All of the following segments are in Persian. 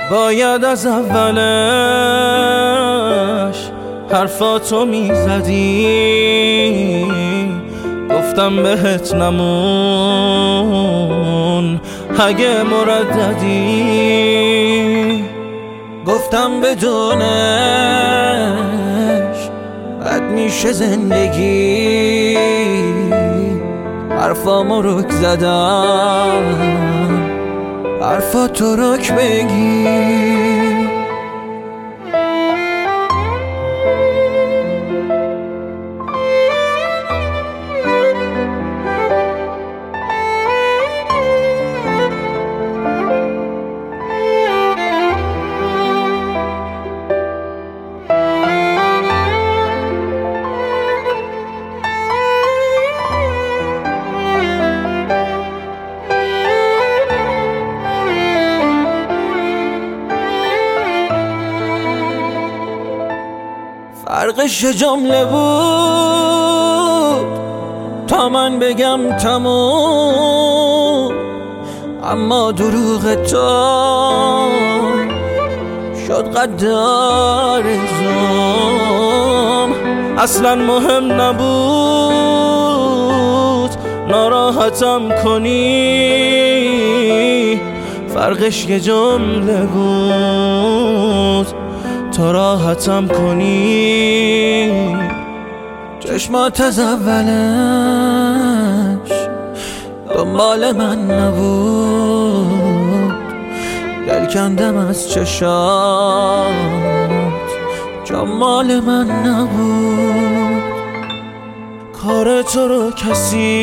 باید از اولش حرفاتو میزدی، گفتم بهت نمون اگه مرددی. گفتم بدونش بد میشه زندگی، حرفامو رک زدم حرفاتو رک بگی. فرقش یه جمله بود تا من بگم تموم، اما دروغ تو شد قدر زوم. اصلا مهم نبود ناراحتم کنی، فرقش یه جمله بود تا راحتم کنی. چشمات از اولش دنبال من نبود، دل کندم از چشات جمال من نبود. کار تو رو کسی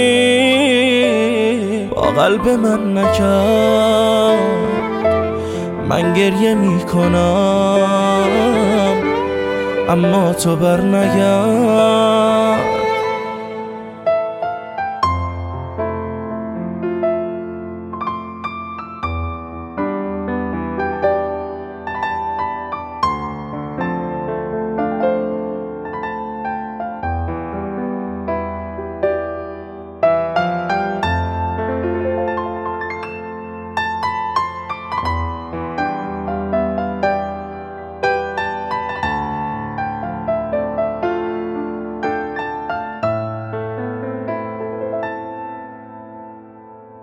با قلب من نکرد، من گریه میکنم اما تو بر نگرد.